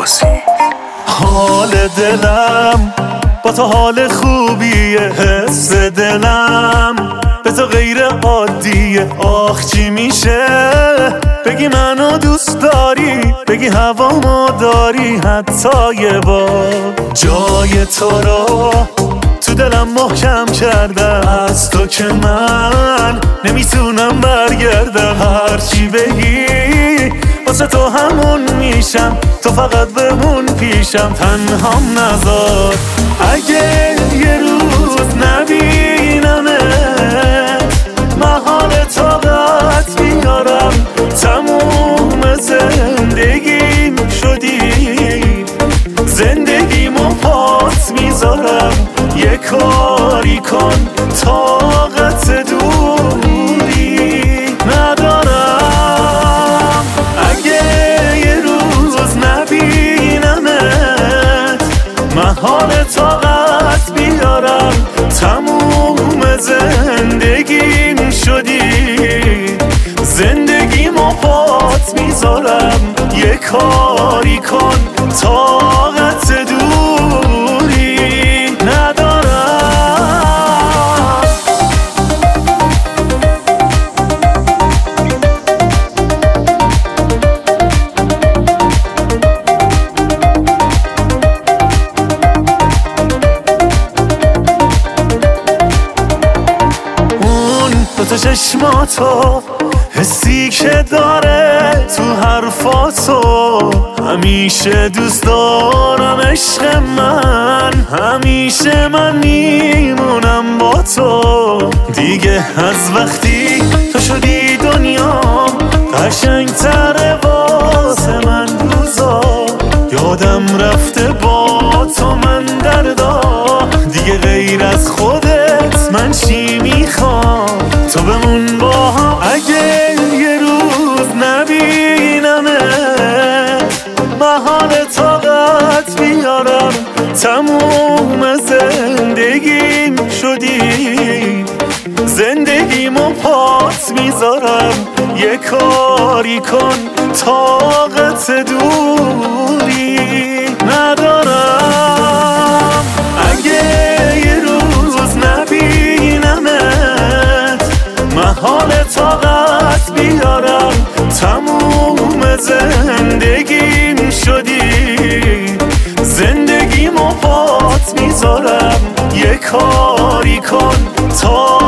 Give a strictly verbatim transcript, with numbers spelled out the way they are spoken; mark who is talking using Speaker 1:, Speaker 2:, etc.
Speaker 1: عباسی.
Speaker 2: حال دلم با تو حال خوبیه، حس دلم به تو غیر عادیه. آخ چی میشه بگی منو دوست داری، بگی هوامو داری، حتی یه بار جای تو رو تو دلم محکم کردم. از تو که من نمیتونم برگردم، هرچی بگی واسه تو همون میشم، تو فقط بمون پیشم، تنهام نذار. اگه یه روز نبینمه من حال طاقت میارم، تموم زندگیم شدی، زندگیمو پات میذارم. یه کاری کن طاقت دوری ندارم. اگه یه روز نبینمت من حال طاقت بیارم، تموم زندگیم شدی، زندگیمو پات میذارم. یه کاری کن طاقت دوری ندارم. تو چشماتو حسی که داره تو حرفاتو، همیشه دوست دارم عشق من، همیشه من میمونم با تو. دیگه از وقتی تو شدی دنیا قشنگ‌تره واسه من روزا، یادم رفته با تو من دردا. دیگه غیر از خودت من چی میخوام، تو بمون با هم. اگه یه روز نبینمه من حال طاقت بیارم، تموم زندگیم شدی، زندگیمو پات میذارم. یه کاری کن طاقت دوری ندارم. اگه یه روز نبینمت من حال طاقت بیارم، تموم زندگیم شدی، زندگیمو پات میذارم. یه کاری کن تا